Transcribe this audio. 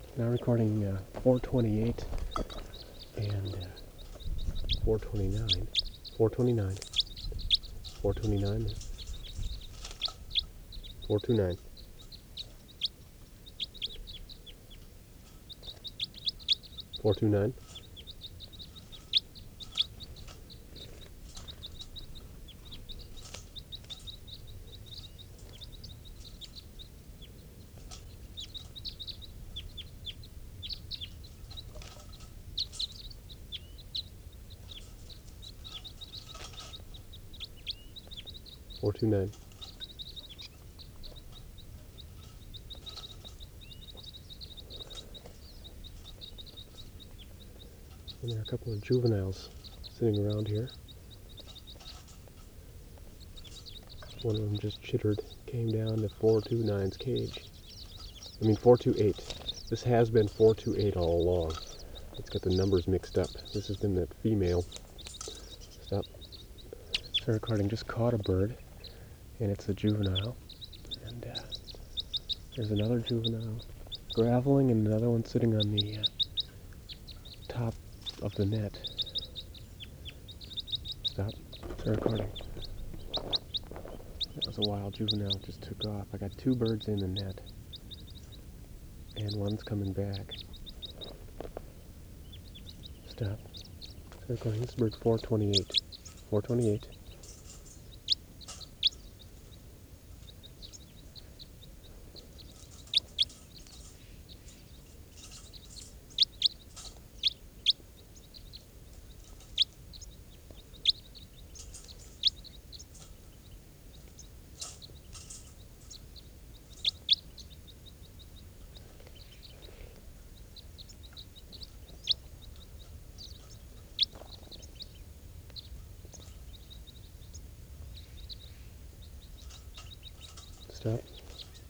Now recording 428 and 429. 429. 429. 429. 429. 429. And there are a couple of juveniles sitting around here. One of them just chittered, came down to 429's cage. 428. This has been 428 all along. It's got the numbers mixed up. This has been that female. Stop. Start recording. Just caught a bird, and it's a juvenile. And there's another juvenile graveling, and another one sitting on the top of the net. Stop. Start recording. That was a wild juvenile, just took off. I got two birds in the net, and one's coming back. Stop. Start recording. This bird's 428. 428. Stop.